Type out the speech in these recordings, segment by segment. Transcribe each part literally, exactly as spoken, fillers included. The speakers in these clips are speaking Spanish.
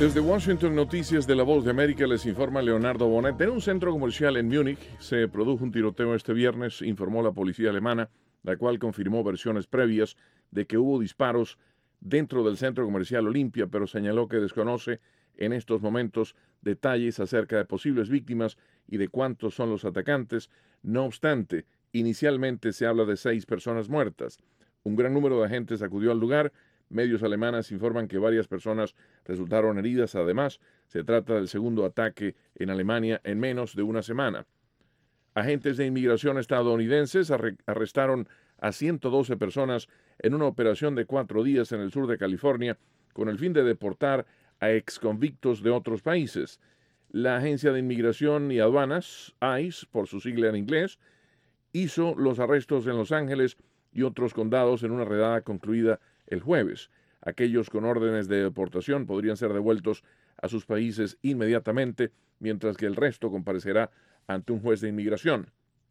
Desde Washington, Noticias de la Voz de América, les informa Leonardo Bonet. En un centro comercial en Múnich se produjo un tiroteo este viernes, informó la policía alemana, la cual confirmó versiones previas de que hubo disparos dentro del centro comercial Olympia, pero señaló que desconoce en estos momentos detalles acerca de posibles víctimas y de cuántos son los atacantes. No obstante, inicialmente se habla de seis personas muertas. Un gran número de agentes acudió al lugar. Medios alemanes informan que varias personas resultaron heridas. Además, se trata del segundo ataque en Alemania en menos de una semana. Agentes de inmigración estadounidenses arre- arrestaron a ciento doce personas en una operación de cuatro días en el sur de California con el fin de deportar a exconvictos de otros países. La Agencia de Inmigración y Aduanas, I C E, por su sigla en inglés, hizo los arrestos en Los Ángeles y otros condados en una redada concluida el jueves. Aquellos con órdenes de deportación podrían ser devueltos a sus países inmediatamente, mientras que el resto comparecerá ante un juez de inmigración.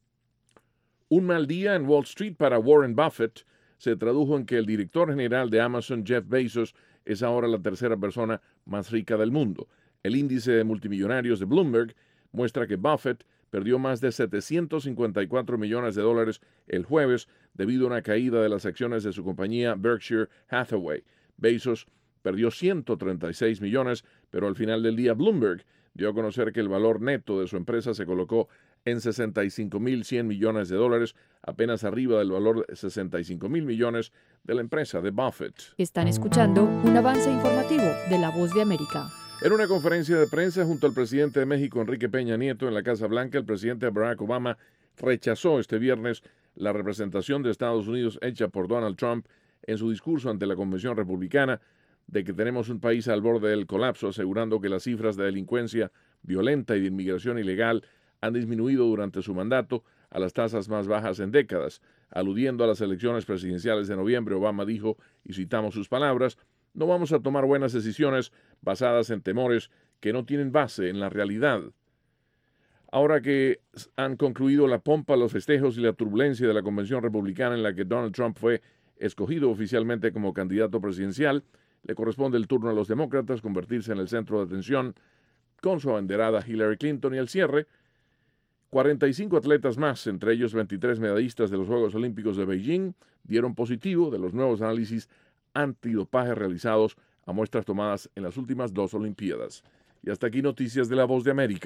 Un mal día en Wall Street para Warren Buffett se tradujo en que el director general de Amazon, Jeff Bezos, es ahora la tercera persona más rica del mundo. El índice de multimillonarios de Bloomberg muestra que Buffett perdió más de setecientos cincuenta y cuatro millones de dólares el jueves debido a una caída de las acciones de su compañía Berkshire Hathaway. Bezos perdió ciento treinta y seis millones, pero al final del día Bloomberg dio a conocer que el valor neto de su empresa se colocó en sesenta y cinco mil cien millones de dólares, apenas arriba del valor de sesenta y cinco mil millones de la empresa de Buffett. Están escuchando un avance informativo de La Voz de América. En una conferencia de prensa junto al presidente de México, Enrique Peña Nieto, en la Casa Blanca, el presidente Barack Obama rechazó este viernes la representación de Estados Unidos hecha por Donald Trump en su discurso ante la Convención Republicana de que tenemos un país al borde del colapso, asegurando que las cifras de delincuencia violenta y de inmigración ilegal han disminuido durante su mandato a las tasas más bajas en décadas. Aludiendo a las elecciones presidenciales de noviembre, Obama dijo, y citamos sus palabras, "No vamos a tomar buenas decisiones basadas en temores que no tienen base en la realidad". Ahora que han concluido la pompa, los festejos y la turbulencia de la convención republicana en la que Donald Trump fue escogido oficialmente como candidato presidencial, le corresponde el turno a los demócratas convertirse en el centro de atención con su abanderada Hillary Clinton y al cierre, cuarenta y cinco atletas más, entre ellos veintitrés medallistas de los Juegos Olímpicos de Beijing, dieron positivo de los nuevos análisis antidopaje realizados a muestras tomadas en las últimas dos Olimpiadas. Y hasta aquí Noticias de la Voz de América.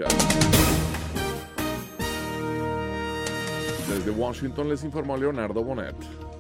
Desde Washington les informó Leonardo Bonet.